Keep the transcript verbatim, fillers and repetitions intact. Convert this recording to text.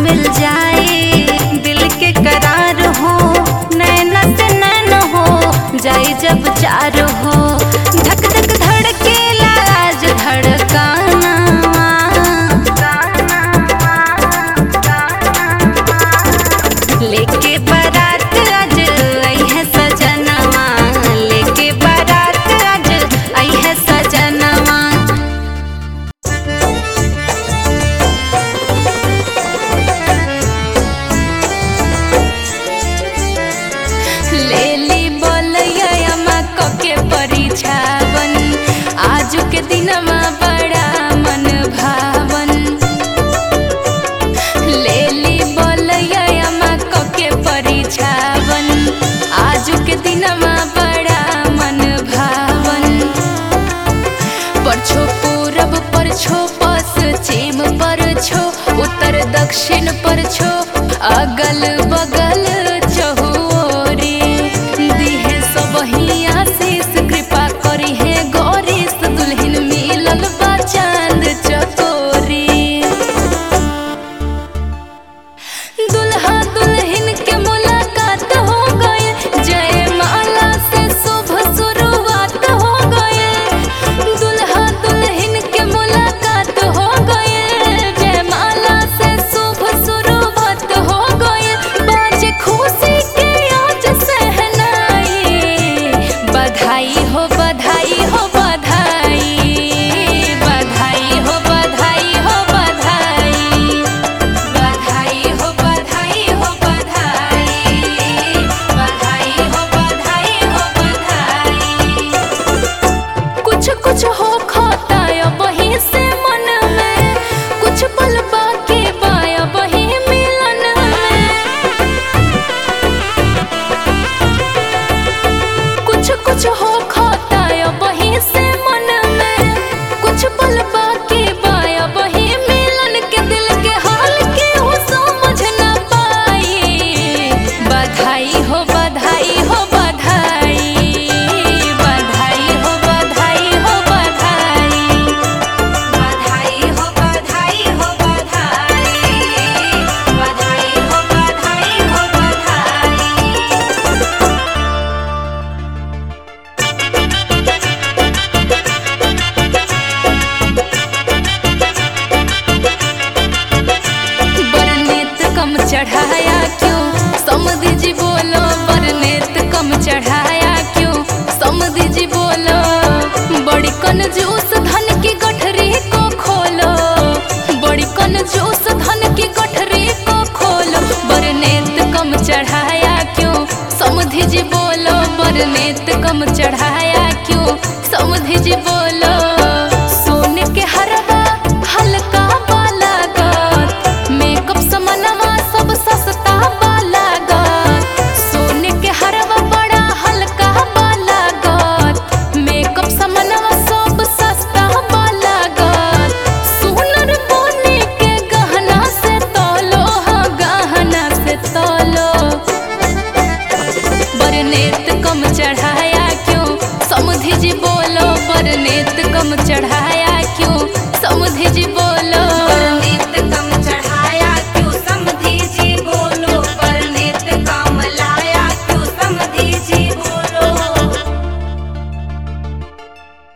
मिल जाए, दिल के करार हो, नैना से नैन हो जाए जब चार हो। धक धक धड़केला आज धड़काना, लेके बारात आज आई है सजनवा, लेके बारात आज आई है सजनवा। लेली बोलैया माँ के परीक्षावन, आजू के दिनमा बड़ा मन भावन। लेली बोलैया माँ के परीक्षावन, आजू के दिनमा बड़ा मन भावन। परछो पूरब परछो, पश्चिम परछो, उत्तर दक्षिण परछो, अगल बगल चहुओरी। दिहे सबही आशीष, कृपा करी है गौरीश, दुल्हन मिलल बा चांद चकोरी। दुल्हा दुल्हन के मुलाकात हो गए, जयमाला से शुभ शुरुआत हो गए। दुल्हा दुल्हन के मुलाकात हो गए, जयमाला से शुभ शुरुआत हो गए। बाजे खुशी के आज सहनाई, बधाई हो बधाई हो बधाई, बधाई हो बधाई हो बधाई, बधाई हो बधाई हो बधाई, बधाई हो बधाई हो बधाई। कुछ कुछ हो खाता बही से मन में, कुछ पल बाकी बाया बही मिलन में। कुछ कुछ हो खाता बही से मन में, कुछ पल बाकी बाया बही मिलन के। दिल के हाल के हो समझ न पाई, बधाई हो बधाई हो बधाई, बधाई हो बधाई हो बधाई, बधाई हो बधाई हो बधाई, बधाई हो बधाई हो बधाई। बरनेत कम चढ़ाया क्यों, समधी जी बोलो, बरनेत कम चढ़ाया क्यों, समधी जी बोलो। बड़ी कंजूस धन की गठरी को खोलो, बड़ी कंजूस धन की गठरी को खोलो। बरनेत कम चढ़ाया क्यों, समधी जी बोलो, बरनेत कम चढ़ाया क्यों, समधी जी बोलो। सोने के हरवा हल्का वाला गत, मेकअप समनवा सब सस्ता वाला गत। सोने के हरवा बड़ा हल्का वाला गत, मेकअप समनवा सब सस्ता वाला गत। सुनर बोने के गहना से तोलो, हाँ गहना से तोलो। बरनेत कम चढ़ाया क्यों, समधी जी बोलो, बरनेत कम चढ़ाया